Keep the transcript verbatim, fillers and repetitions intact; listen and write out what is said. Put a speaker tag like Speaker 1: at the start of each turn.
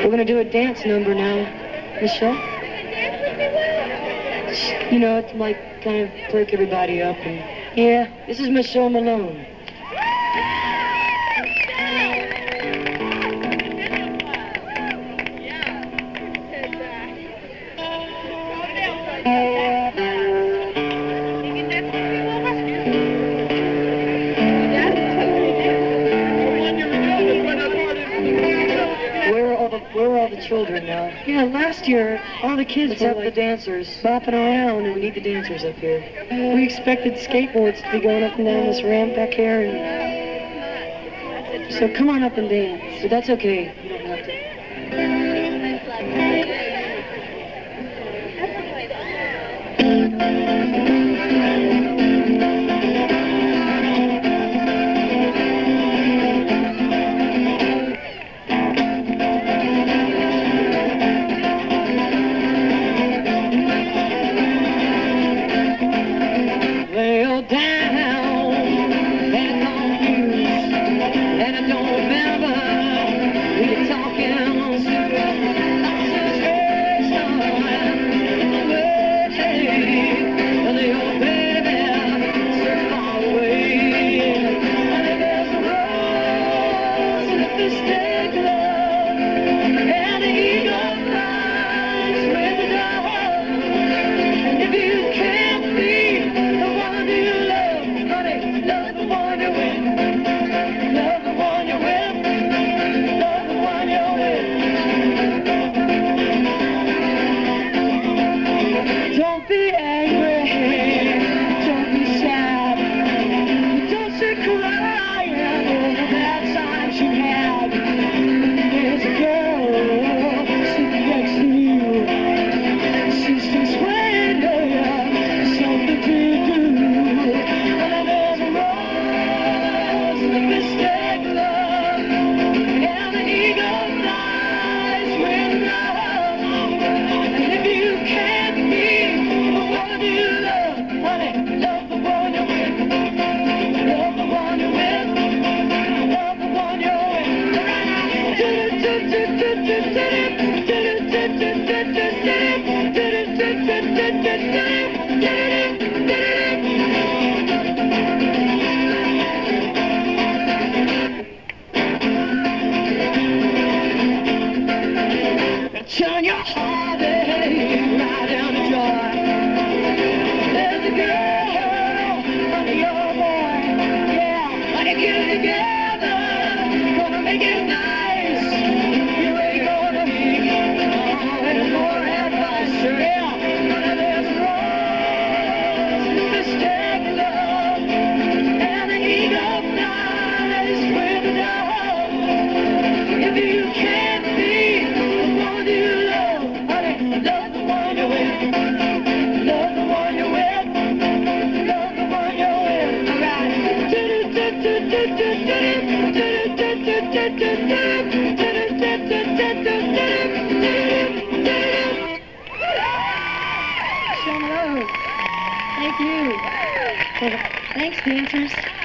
Speaker 1: We're going to do a dance number now, Michelle. You know, it's like kind of perk everybody up. And yeah, this is Michelle Malone. Where are all the children now? Yeah, last year, all the kids were like the dancers bopping around, and we need the dancers up here. We expected skateboards to be going up and down this ramp back here, and so come on up and dance. But that's okay. You don't have to. Turn your heart right down the joy. There's a girl under your boy. Yeah, when you get it together, gonna make it nice. You ain't gonna need oh, any more advice. Yeah, but there's rose, mistake love, and the ego flies with the dove. If you can't be love the one you're with, love the one you're with, love the one you're with. All right. Thank you. Thanks, dancers.